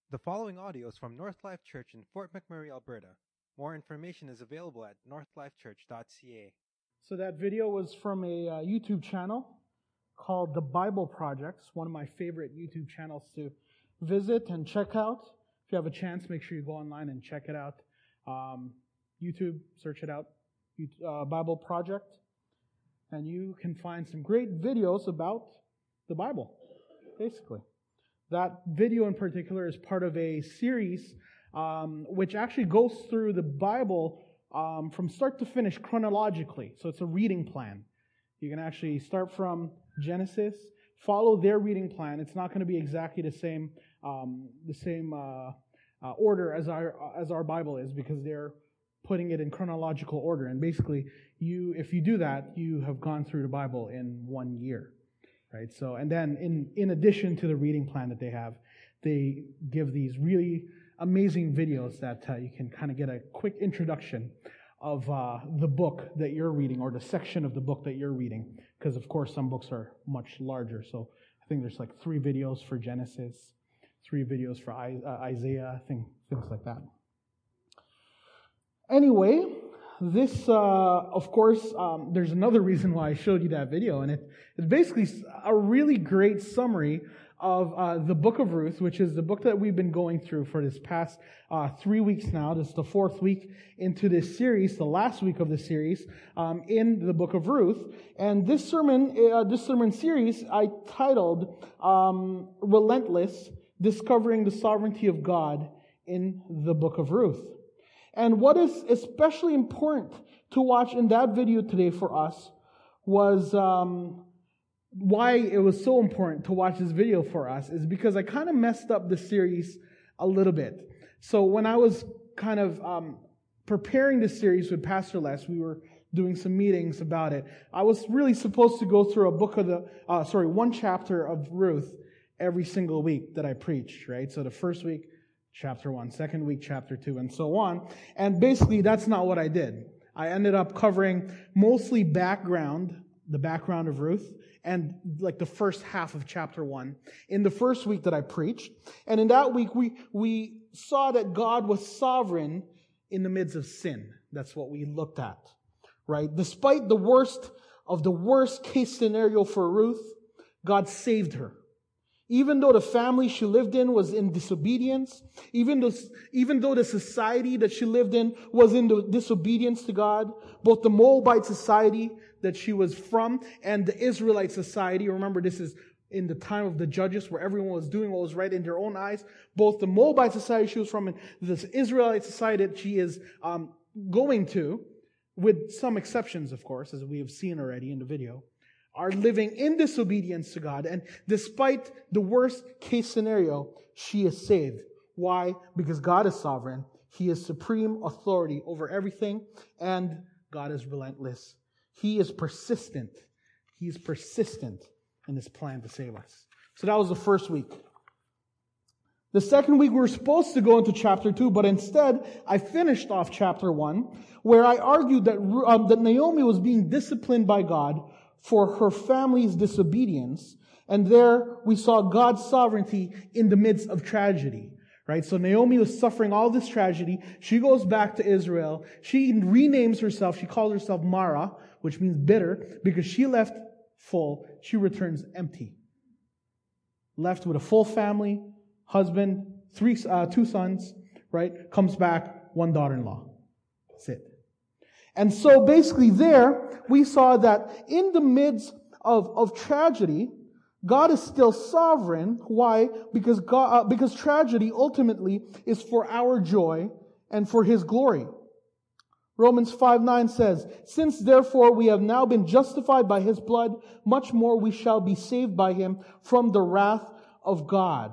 The following audio is from North Life Church in Fort McMurray, Alberta. More information is available at northlifechurch.ca. So that video was from a YouTube channel called The Bible Project. It's one of my favorite YouTube channels to visit and check out. If you have a chance, make sure you go online and check it out. YouTube, search it out, Bible Project. And you can find some great videos about the Bible, basically. That video in particular is part of a series which actually goes through the Bible from start to finish chronologically. So it's a reading plan. You can actually start from Genesis, follow their reading plan. It's not going to be exactly the same order as our Bible is, because they're putting it in chronological order. And basically, if you do that, you have gone through the Bible in 1 year. Right. So, and then in addition to the reading plan that they have, they give these really amazing videos that you can kind of get a quick introduction of the book that you're reading, or the section of the book that you're reading. Because of course some books are much larger. So I think there's like 3 videos for Genesis, 3 videos for Isaiah, things like that. Anyway, this, of course, there's another reason why I showed you that video, and it's basically a really great summary of the book of Ruth, which is the book that we've been going through for this past 3 weeks now. This is the 4th week into this series, the last week of the series, in the book of Ruth. And this sermon series I titled Relentless, Discovering the Sovereignty of God in the book of Ruth. And what is especially important to watch in that video today for us was why it was so important to watch this video for us is because I kind of messed up the series a little bit. So when I was kind of preparing this series with Pastor Les, we were doing some meetings about it. I was really supposed to go through one chapter of Ruth every single week that I preached, right? So the first week, Chapter 1, second week, Chapter 2, and so on. And basically, that's not what I did. I ended up covering mostly the background of Ruth, and like the first half of Chapter 1 in the first week that I preached. And in that week, we saw that God was sovereign in the midst of sin. That's what we looked at, right? Despite the worst case scenario for Ruth, God saved her. Even though the family she lived in was in disobedience, even though the society that she lived in was in disobedience to God, both the Moabite society that she was from and the Israelite society, remember this is in the time of the judges where everyone was doing what was right in their own eyes, both the Moabite society she was from and this Israelite society that she is going to, with some exceptions of course, as we have seen already in the video, are living in disobedience to God. And despite the worst case scenario, she is saved. Why? Because God is sovereign. He is supreme authority over everything. And God is relentless. He is persistent. He is persistent in His plan to save us. So that was the first week. The second week we were supposed to go into Chapter 2, but instead I finished off Chapter 1, where I argued that Naomi was being disciplined by God for her family's disobedience. And there we saw God's sovereignty in the midst of tragedy. Right? So Naomi was suffering all this tragedy. She goes back to Israel. She renames herself. She calls herself Mara, which means bitter, because she left full. She returns empty. Left with a full family, husband, 2 sons, right? Comes back, 1 daughter-in-law. That's it. And so basically there, we saw that in the midst of tragedy, God is still sovereign. Why? Because tragedy ultimately is for our joy and for His glory. Romans 5:9 says, "Since therefore we have now been justified by His blood, much more we shall be saved by Him from the wrath of God."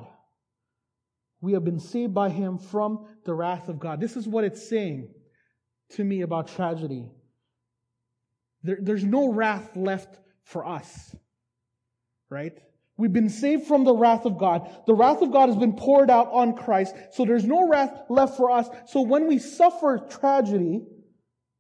We have been saved by Him from the wrath of God. This is what it's saying to me about tragedy. There's no wrath left for us. Right? We've been saved from the wrath of God. The wrath of God has been poured out on Christ. So there's no wrath left for us. So when we suffer tragedy,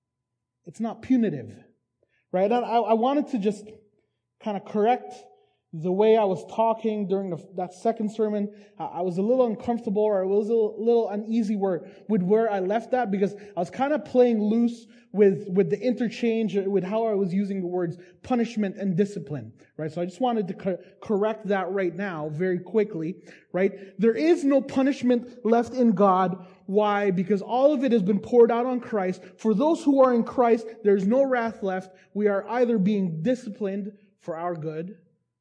it's not punitive. Right? And I wanted to just kind of correct the way I was talking during that second sermon, I was a little uncomfortable, or I was a little uneasy with where I left that, because I was kind of playing loose with the interchange, with how I was using the words punishment and discipline, right? So I just wanted to correct that right now very quickly, right? There is no punishment left in God. Why? Because all of it has been poured out on Christ. For those who are in Christ, there's no wrath left. We are either being disciplined for our good,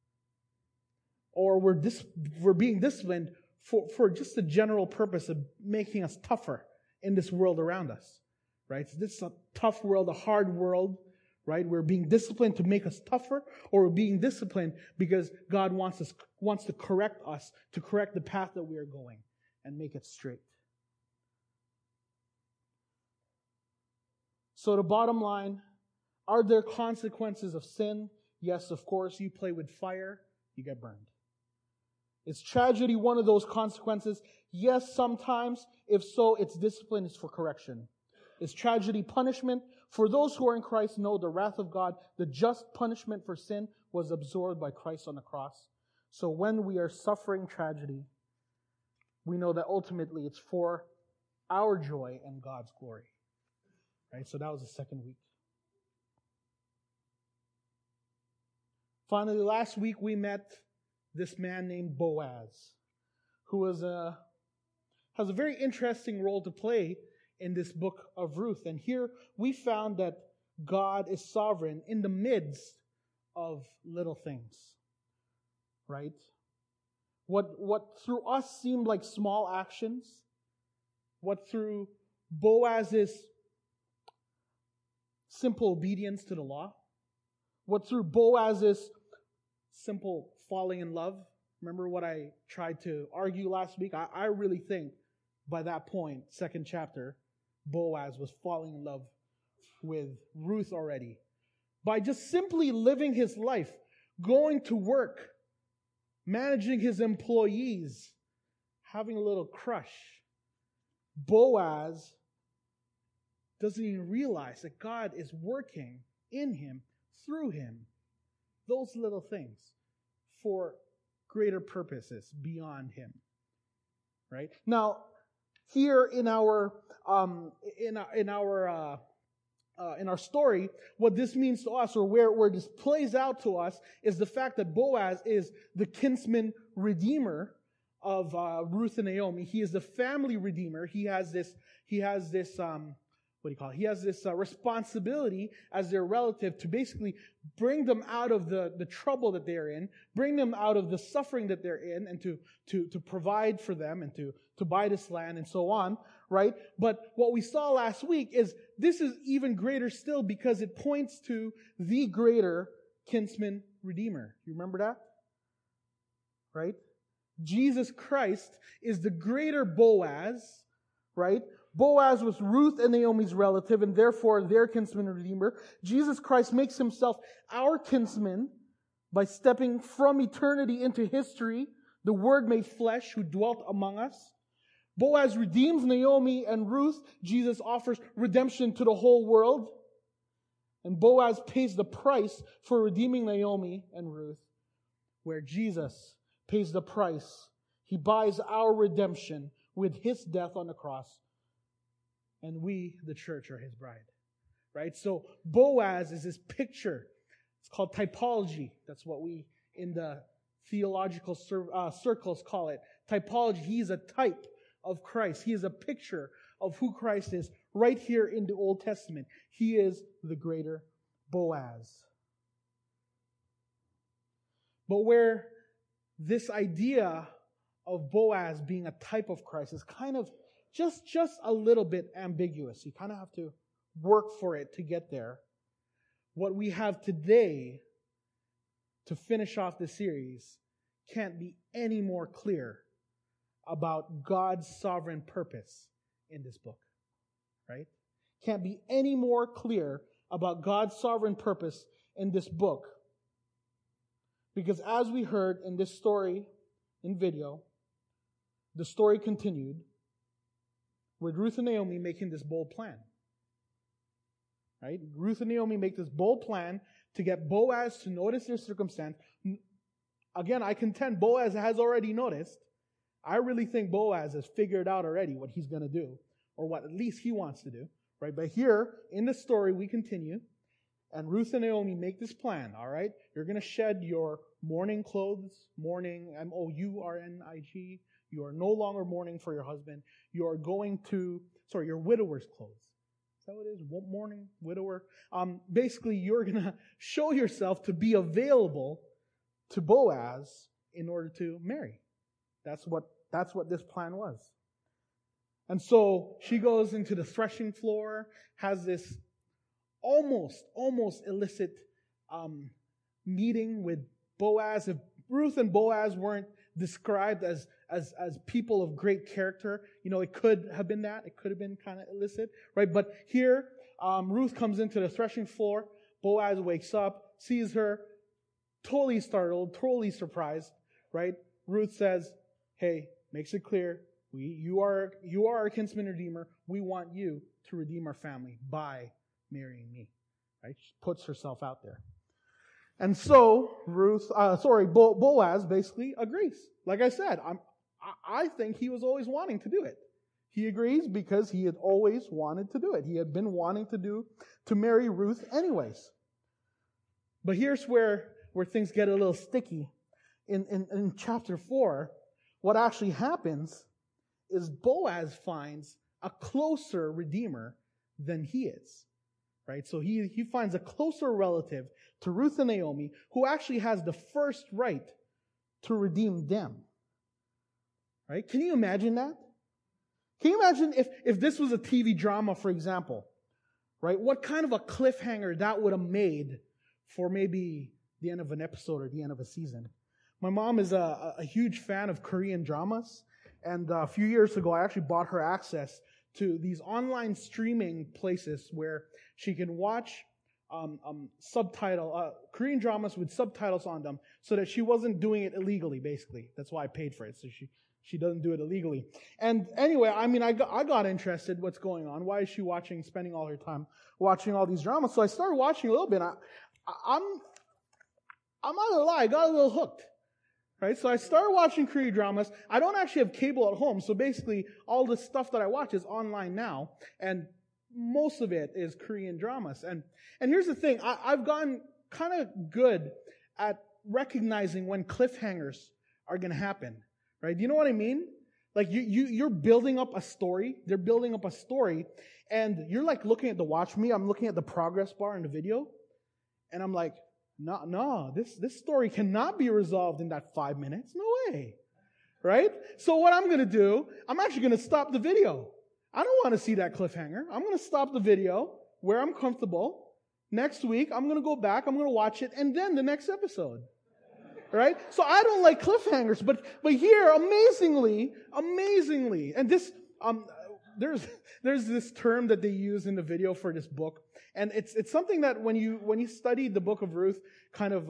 or we're being disciplined for just the general purpose of making us tougher in this world around us, right? So this is a tough world, a hard world, right? We're being disciplined to make us tougher, or we're being disciplined because God wants to correct us, to correct the path that we are going and make it straight. So the bottom line, are there consequences of sin? Yes, of course. You play with fire, you get burned. Is tragedy one of those consequences? Yes, sometimes. If so, its discipline is for correction. Is tragedy punishment? For those who are in Christ know the wrath of God, the just punishment for sin was absorbed by Christ on the cross. So when we are suffering tragedy, we know that ultimately it's for our joy and God's glory. Right? So that was the second week. Finally, last week we met this man named Boaz, who has a very interesting role to play in this book of Ruth. And here we found that God is sovereign in the midst of little things, right? What through us seemed like small actions, what through Boaz's simple obedience to the law, what through Boaz's simple falling in love. Remember what I tried to argue last week? I really think by that point, second chapter, Boaz was falling in love with Ruth already. By just simply living his life, going to work, managing his employees, having a little crush, Boaz doesn't even realize that God is working in him, through him, those little things for greater purposes beyond him. Right? Now, here in our story, what this means to us, or where this plays out to us, is the fact that Boaz is the kinsman redeemer of Ruth and Naomi. He is the family redeemer. He has this responsibility as their relative to basically bring them out of the trouble that they're in, bring them out of the suffering that they're in, and to provide for them and to buy this land and so on, right? But what we saw last week is this is even greater still, because it points to the greater kinsman redeemer. You remember that? Right? Jesus Christ is the greater Boaz, right? Boaz was Ruth and Naomi's relative, and therefore their kinsman and redeemer. Jesus Christ makes himself our kinsman by stepping from eternity into history, the Word made flesh who dwelt among us. Boaz redeems Naomi and Ruth. Jesus offers redemption to the whole world. And Boaz pays the price for redeeming Naomi and Ruth, where Jesus pays the price. He buys our redemption with his death on the cross. And we, the church, are his bride. Right? So Boaz is this picture. It's called typology. That's what we, in the theological circles, call it. Typology. He is a type of Christ. He is a picture of who Christ is right here in the Old Testament. He is the greater Boaz. But where this idea of Boaz being a type of Christ is kind of just a little bit ambiguous. You kind of have to work for it to get there. What we have today to finish off the series can't be any more clear about God's sovereign purpose in this book. Right? Can't be any more clear about God's sovereign purpose in this book. Because as we heard in this story, in video, the story continued with Ruth and Naomi making this bold plan. Right? Ruth and Naomi make this bold plan to get Boaz to notice their circumstance, again, I contend Boaz has already noticed. I really think Boaz has figured out already what he's going to do, or what at least he wants to do, right? But here, in the story, we continue, and Ruth and Naomi make this plan, all right? You're going to shed your mourning clothes, mourning, M-O-U-R-N-I-G. You are no longer mourning for your husband. You are going to, your widower's clothes. Is that what it is? Mourning, widower. Basically, you're going to show yourself to be available to Boaz in order to marry. That's what this plan was. And so she goes into the threshing floor, has this almost illicit meeting with Boaz. If Ruth and Boaz weren't described as people of great character, it could have been that. It could have been kind of illicit, right? But here, Ruth comes into the threshing floor. Boaz wakes up, sees her, totally startled, totally surprised, right? Ruth says, hey, makes it clear, you are our kinsman redeemer. We want you to redeem our family by marrying me, right? She puts herself out there. And so Boaz basically agrees. Like I said, I think he was always wanting to do it. He agrees because he had always wanted to do it. He had been wanting to marry Ruth anyways. But here's where things get a little sticky. In chapter 4, what actually happens is Boaz finds a closer redeemer than he is. Right? So he finds a closer relative to Ruth and Naomi who actually has the first right to redeem them. Right? Can you imagine that? Can you imagine if this was a TV drama, for example? Right? What kind of a cliffhanger that would have made for maybe the end of an episode or the end of a season. My mom is a huge fan of Korean dramas, and a few years ago I actually bought her access to these online streaming places where she can watch Korean dramas with subtitles on them so that she wasn't doing it illegally, basically. That's why I paid for it, so she doesn't do it illegally. And anyway, I got interested what's going on. Why is she spending all her time watching all these dramas? So I started watching a little bit. I'm not gonna lie, I got a little hooked. Right? So I started watching Korean dramas. I don't actually have cable at home, so basically all the stuff that I watch is online now, and most of it is Korean dramas. And here's the thing, I've gotten kind of good at recognizing when cliffhangers are going to happen. Right? Do you know what I mean? Like you're building up a story. They're building up a story, and you're like looking at the watch me. I'm looking at the progress bar in the video, and I'm like, no, this story cannot be resolved in that 5 minutes. No way. Right? So what I'm going to do, I'm actually going to stop the video. I don't want to see that cliffhanger. I'm going to stop the video where I'm comfortable. Next week, I'm going to go back, I'm going to watch it, and then the next episode. Right? So I don't like cliffhangers, but here, amazingly, and this, there's this term that they use in the video for this book, and it's something that when you study the book of Ruth kind of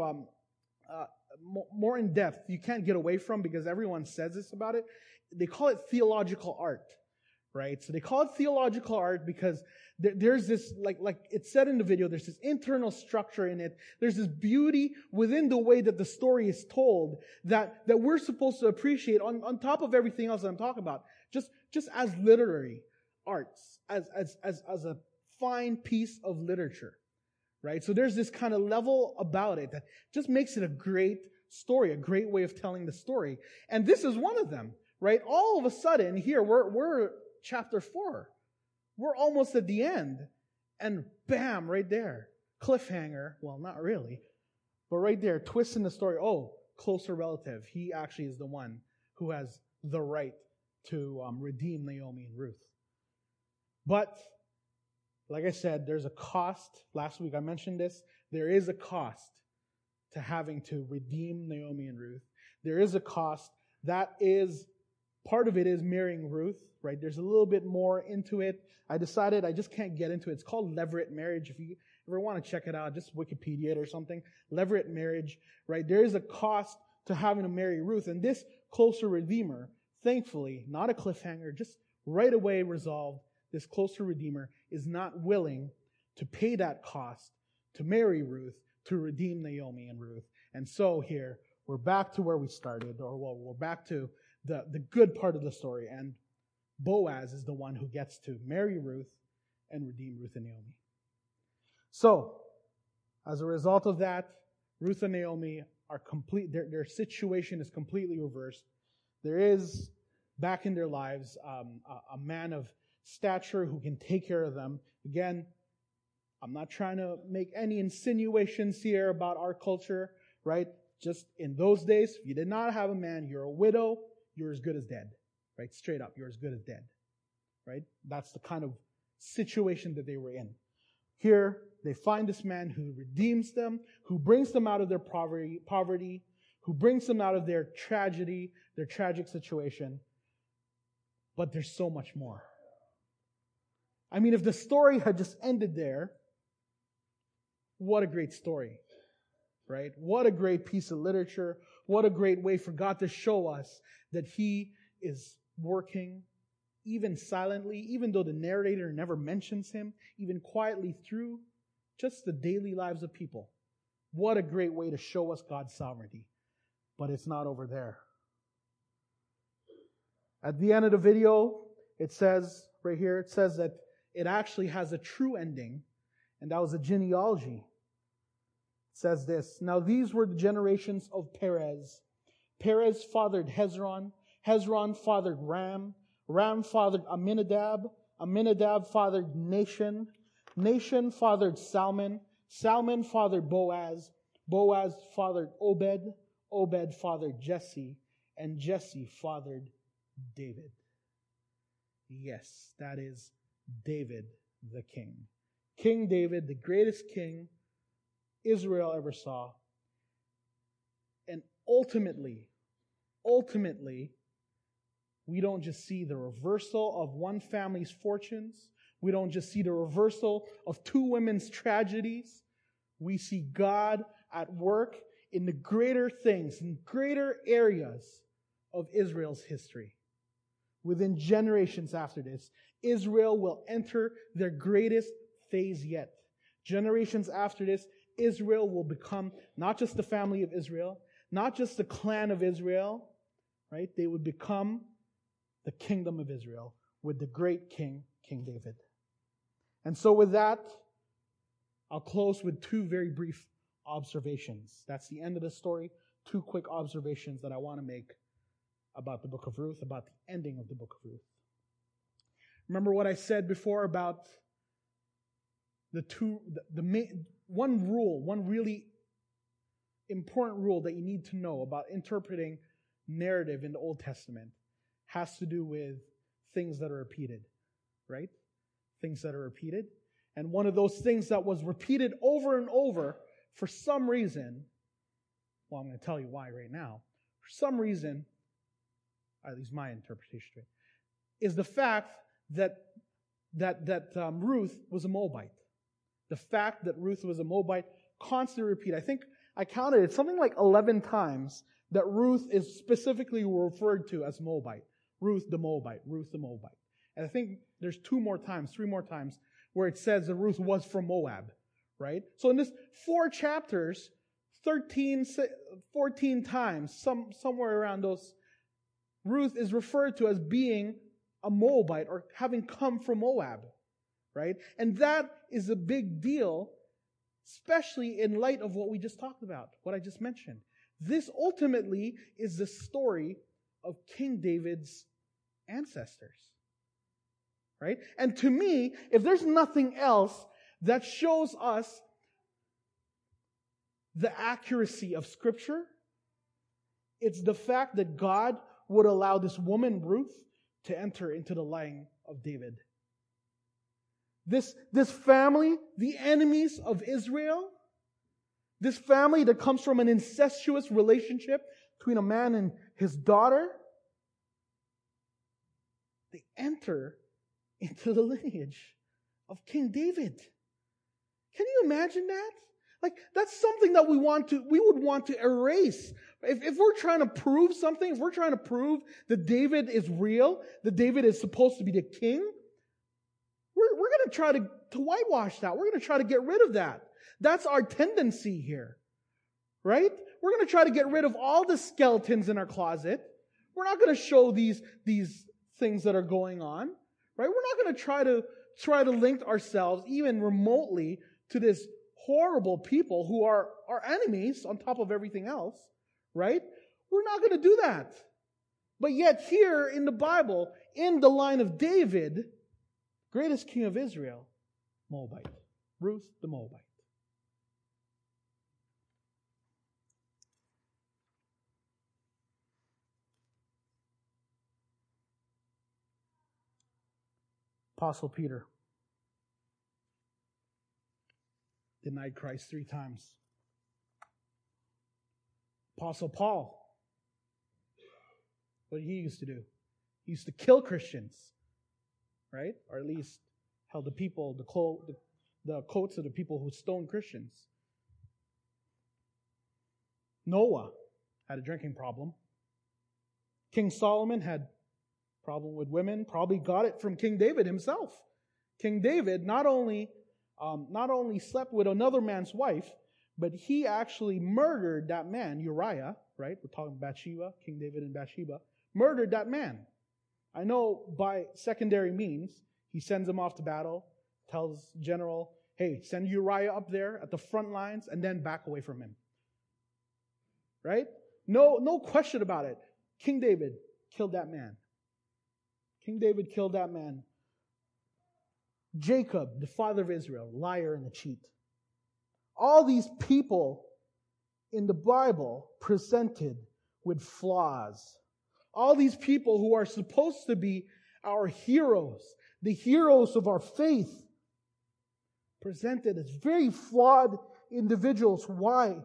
more in depth, you can't get away from because everyone says this about it. They call it theological art, right? So they call it theological art because there's this, like it said in the video, there's this internal structure in it. There's this beauty within the way that the story is told that we're supposed to appreciate on top of everything else that I'm talking about. Just as literary arts, as a fine piece of literature, right? So there's this kind of level about it that just makes it a great story, a great way of telling the story. And this is one of them, right? All of a sudden here, we're chapter 4. We're almost at the end. And bam, right there. Cliffhanger. Well, not really. But right there, twist in the story. Oh, closer relative. He actually is the one who has the right to redeem Naomi and Ruth. But, like I said, there's a cost. Last week I mentioned this. There is a cost to having to redeem Naomi and Ruth. There is a cost. Part of it is marrying Ruth, right? There's a little bit more into it. I decided I just can't get into it. It's called levirate marriage. If you ever want to check it out, just Wikipedia it or something. Levirate marriage, right? There is a cost to having to marry Ruth. And this closer redeemer, thankfully, not a cliffhanger, just right away resolved, this closer redeemer is not willing to pay that cost to marry Ruth, to redeem Naomi and Ruth. And so here, we're back to where we started, or well, we're back to the good part of the story, and Boaz is the one who gets to marry Ruth and redeem Ruth and Naomi. So, as a result of that, Ruth and Naomi are complete, their situation is completely reversed. There is, back in their lives, a man of stature who can take care of them. Again, I'm not trying to make any insinuations here about our culture, right? Just in those days, if you did not have a man, you're a widow, you're as good as dead, right? Straight up, you're as good as dead, right? That's the kind of situation that they were in. Here, they find this man who redeems them, who brings them out of their poverty, who brings them out of their tragedy, their tragic situation. But there's so much more. I mean, if the story had just ended there, what a great story, right? What a great piece of literature. What a great way for God to show us that He is working, even silently, even though the narrator never mentions Him, even quietly through just the daily lives of people. What a great way to show us God's sovereignty. But it's not over there. At the end of the video, it says, right here, it says that it actually has a true ending, and that was a genealogy. It says this, now these were the generations of Perez. Perez fathered Hezron. Hezron fathered Ram. Ram fathered Amminadab. Amminadab fathered Nahshon. Nahshon fathered Salmon. Salmon fathered Boaz. Boaz fathered Obed. Obed fathered Jesse. And Jesse fathered David. Yes, that is David the king. King David, the greatest king Israel ever saw. And ultimately, we don't just see the reversal of one family's fortunes. We don't just see the reversal of two women's tragedies. We see God at work in the greater things, in greater areas of Israel's history. Within generations after this, Israel will enter their greatest phase yet. Generations after this, Israel will become not just the family of Israel, not just the clan of Israel, right? They would become the kingdom of Israel with the great king, King David. And so with that, I'll close with two very brief observations. That's the end of the story. Two quick observations that I want to make about the book of Ruth, about the ending of the book of Ruth. Remember what I said before about one rule, one really important rule that you need to know about interpreting narrative in the Old Testament has to do with things that are repeated, right? Things that are repeated. And one of those things that was repeated over and over for some reason, well, I'm going to tell you why right now. For some reason, at least my interpretation, is the fact that Ruth was a Moabite. The fact that Ruth was a Moabite constantly repeated. I think I counted it, something like 11 times that Ruth is specifically referred to as Moabite. Ruth the Moabite, Ruth the Moabite. And I think there's three more times, where it says that Ruth was from Moab, right? So in this 4 chapters, 14 times, somewhere around those, Ruth is referred to as being a Moabite or having come from Moab, right? And that is a big deal, especially in light of what we just talked about, what I just mentioned. This ultimately is the story of King David's ancestors, right? And to me, if there's nothing else that shows us the accuracy of Scripture, it's the fact that God would allow this woman, Ruth, to enter into the line of David. This family, the enemies of Israel, this family that comes from an incestuous relationship between a man and his daughter, they enter into the lineage of King David. Can you imagine that? Like, that's something that we would want to erase. If we're trying to prove something, if we're trying to prove that David is real, that David is supposed to be the king, we're going to try to whitewash that. We're going to try to get rid of that. That's our tendency here, right? We're going to try to get rid of all the skeletons in our closet. We're not going to show these things that are going on, right? We're not going to try to link ourselves even remotely to this horrible people who are our enemies on top of everything else, right? We're not going to do that. But yet here in the Bible, in the line of David, greatest king of Israel, Moabite, Ruth the Moabite. Apostle Peter denied Christ 3 times. Apostle Paul, what he used to do? He used to kill Christians, right? Or at least held the coats of the people who stoned Christians. Noah had a drinking problem. King Solomon had problem with women, probably got it from King David himself. King David not only slept with another man's wife, but he actually murdered that man, Uriah, right? We're talking Bathsheba, King David and Bathsheba, murdered that man. I know by secondary means, he sends him off to battle, tells general, hey, send Uriah up there at the front lines and then back away from him. Right? No question about it. King David killed that man. King David killed that man. Jacob, the father of Israel, liar and a cheat. All these people in the Bible presented with flaws. All these people who are supposed to be our heroes, the heroes of our faith, presented as very flawed individuals. Why?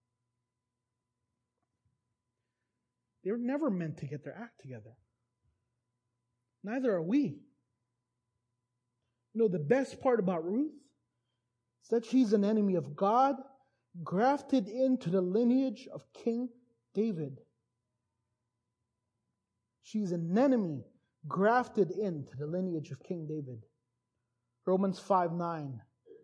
They were never meant to get their act together. Neither are we. You know, the best part about Ruth is that she's an enemy of God, grafted into the lineage of King David. She's an enemy grafted into the lineage of King David. Romans 5:9.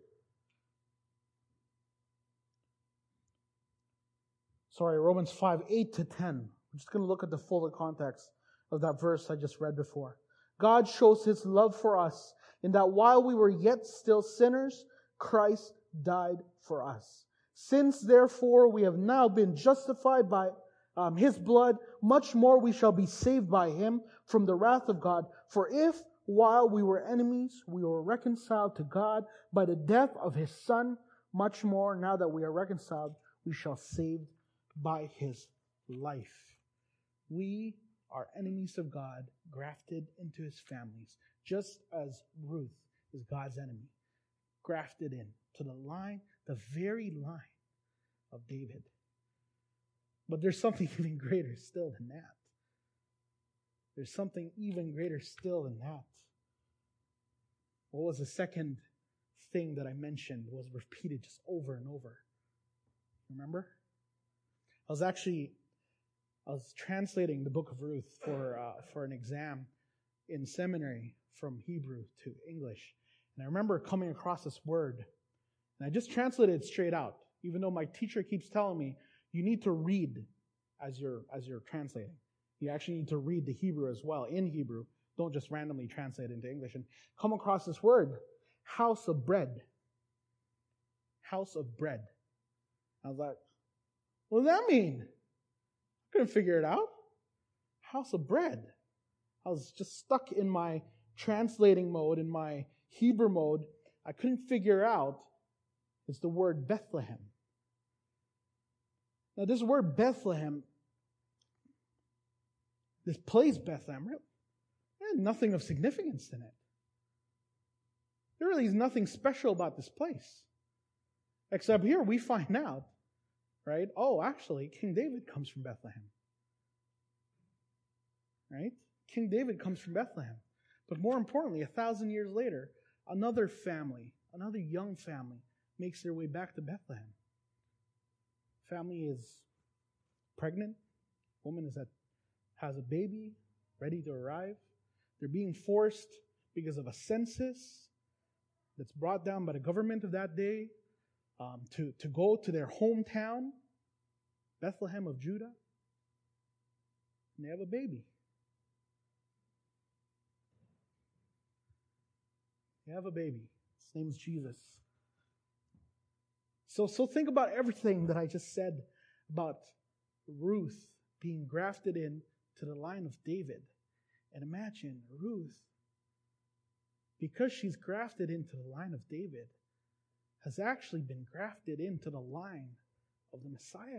Romans 5:8-10. I'm just going to look at the fuller context of that verse I just read before. God shows His love for us in that while we were yet still sinners, Christ died for us. Since therefore we have now been justified by His blood, much more we shall be saved by Him from the wrath of God. For if, while we were enemies, we were reconciled to God by the death of His Son, much more, now that we are reconciled, we shall be saved by His life. We are enemies of God, grafted into His families, just as Ruth is God's enemy, grafted in to the very line of David. But there's something even greater still than that. There's something even greater still than that. What was the second thing that I mentioned was repeated just over and over? Remember? I was translating the book of Ruth for an exam in seminary from Hebrew to English. And I remember coming across this word, and I just translated it straight out, even though my teacher keeps telling me, you need to read as you're translating. You actually need to read the Hebrew as well, in Hebrew. Don't just randomly translate it into English. And come across this word, house of bread. House of bread. I was like, what does that mean? I couldn't figure it out. House of bread. I was just stuck in my translating mode, in my Hebrew mode. I couldn't figure out it's the word Bethlehem. Now this word Bethlehem, this place Bethlehem, there's nothing of significance in it. There really is nothing special about this place. Except here we find out, right? Oh, actually, King David comes from Bethlehem. Right? King David comes from Bethlehem. But more importantly, 1,000 years later, another family, another young family, makes their way back to Bethlehem. Family is pregnant. Woman has a baby, ready to arrive. They're being forced because of a census that's brought down by the government of that day to go to their hometown. Bethlehem of Judah. And they have a baby. They have a baby. His name's Jesus. So think about everything that I just said about Ruth being grafted in to the line of David. And imagine Ruth, because she's grafted into the line of David, has actually been grafted into the line of the Messiah.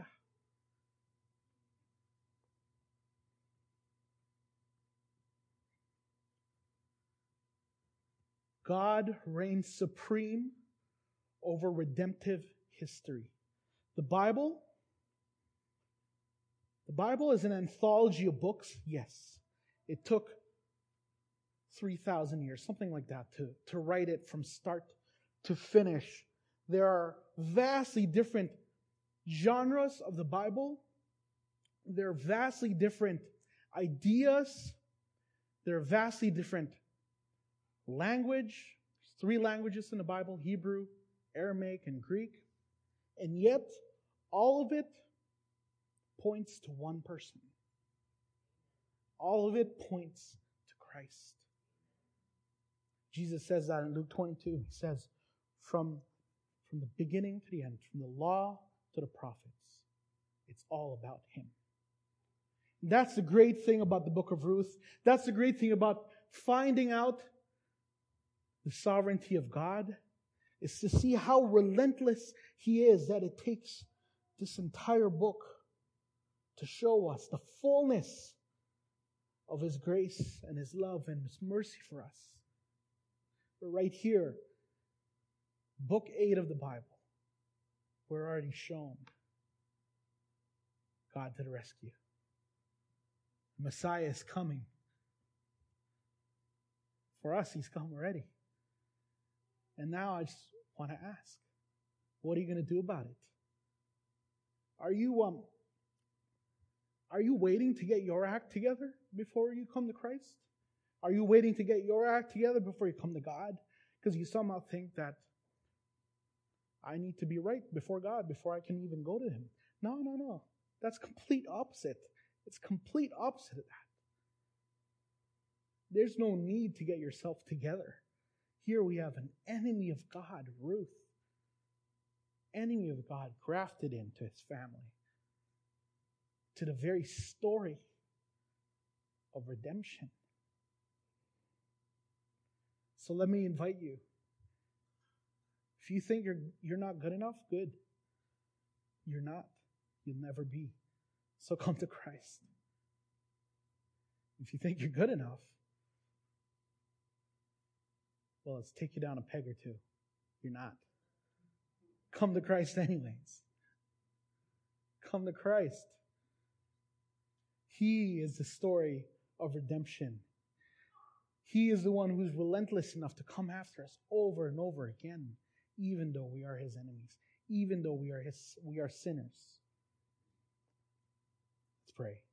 God reigns supreme over redemptive history. The Bible is an anthology of books, yes. It took 3,000 years, something like that, to write it from start to finish. There are vastly different genres of the Bible. There are vastly different ideas. There are vastly different language. There's 3 languages in the Bible: Hebrew, Aramaic, and Greek. And yet, all of it points to one person. All of it points to Christ. Jesus says that in Luke 22. He says, from the beginning to the end, from the law to the prophets, it's all about Him. And that's the great thing about the book of Ruth. That's the great thing about finding out the sovereignty of God, is to see how relentless He is, that it takes this entire book to show us the fullness of His grace and His love and His mercy for us. But right here, book 8 of the Bible, we're already shown God to the rescue. Messiah is coming. For us, He's come already. And now I just want to ask, what are you going to do about it? Are you waiting to get your act together before you come to Christ? Are you waiting to get your act together before you come to God? Because you somehow think that I need to be right before God before I can even go to Him. No. That's complete opposite. It's complete opposite of that. There's no need to get yourself together. Here we have an enemy of God, Ruth. Enemy of God grafted into His family. To the very story of redemption. So let me invite you. If you think you're not good enough, good. You're not. You'll never be. So come to Christ. If you think you're good enough, well, let's take you down a peg or two. You're not. Come to Christ anyways. Come to Christ. He is the story of redemption. He is the one who's relentless enough to come after us over and over again, even though we are His enemies, even though we are sinners. Let's pray.